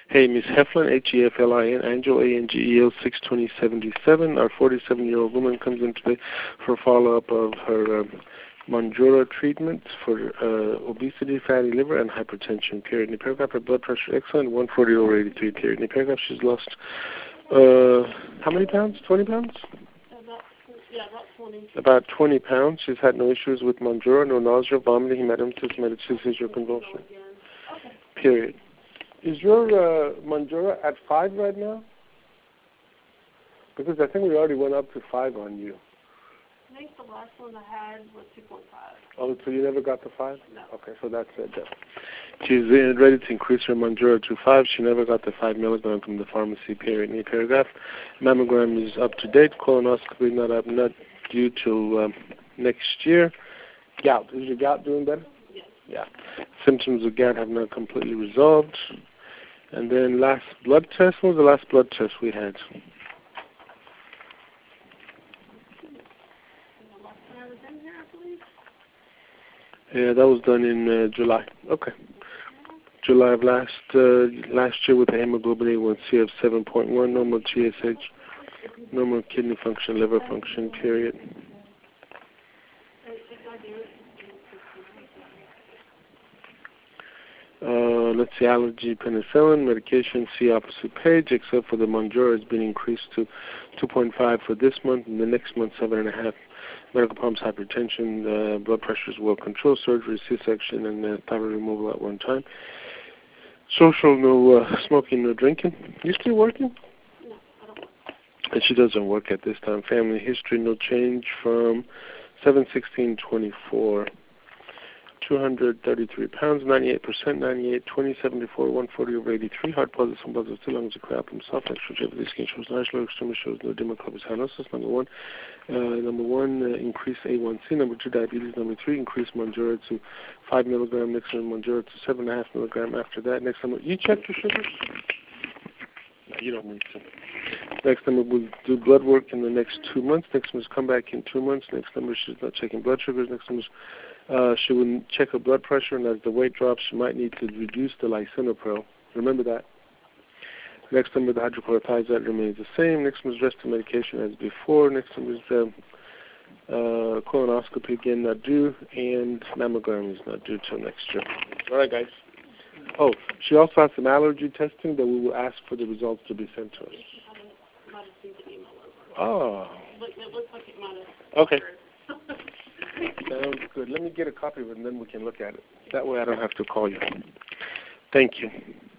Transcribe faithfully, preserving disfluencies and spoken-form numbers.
Hey, Miss Heflin, H E F L I N, Angel, A N G E L, six twenty seventy-seven. Our forty-seven-year-old woman comes in today for follow-up of her um, Monjura treatment for uh, obesity, fatty liver, and hypertension, period. In the paragraph, her blood pressure excellent, one forty over eighty-three, period. In the paragraph, she's lost, uh, how many pounds? twenty pounds? About, yeah, about twenty. About twenty pounds. She's had no issues with Monjura, no nausea, vomiting, hematemesis, metastasis, seizure, convulsion. Okay. Period. Is your uh, Monjura at five right now? Because I think we already went up to five on you. I think the last one I had was two point five. Oh, so you never got to five? No. Okay, so that's it then. She's uh, ready to increase her Monjura to five. She never got the five milligram from the pharmacy, period. In the paragraph, mammogram is up to date. Colonoscopy not up, not due till um, next year. Gout. Is your gout doing better? Yes. Yeah. Symptoms of gout have not completely resolved. And then last blood test. What was the last blood test we had? Yeah, that was done in uh, July. Okay. July of last uh, last year with a hemoglobin A one C of seven point one, normal T S H, normal kidney function, liver function, period. Uh, let's see, allergy, penicillin, medication, see opposite page, except for the Monjura has been increased to two point five for this month, and the next month, seven point five. Medical problems, hypertension, uh, blood pressure is well controlled, surgery, C-section, and uh, thyroid removal at one time. Social, no uh, smoking, no drinking. You still working? No, I don't work. And she doesn't work at this time. Family history, no change from seven sixteen twenty-four. two hundred thirty-three pounds, ninety-eight percent, ninety-eight, twenty, seventy-four, one forty over eighty-three. Heart positive, some positive, two lungs, a crap, himself, extra jeopardy, skin shows, large lower extremity shows, no democlubus cyanosis. Number one, uh, number one, uh, increase A one C. Number two, diabetes. Number three, increase Monjura to five milligram. Next one, Monjura to seven and a half milligram. After that, next time, you check your sugars? No, you don't need to. Next time we'll do blood work in the next two months. Next time is come back in two months. Next time she's not checking blood sugars. Next time is uh, she will check her blood pressure, and as the weight drops, she might need to reduce the lisinopril. Remember that. Next time with the hydrochlorothiazide remains the same. Next time is rest of medication as before. Next time is uh, uh, colonoscopy again not due, and mammogram is not due till next year. All right, guys. Oh, she also has some allergy testing that we will ask for the results to be sent to us. Oh. It looks like it might have. Okay. Sounds good. Let me get a copy of it, and then we can look at it. That way I don't have to call you. Thank you.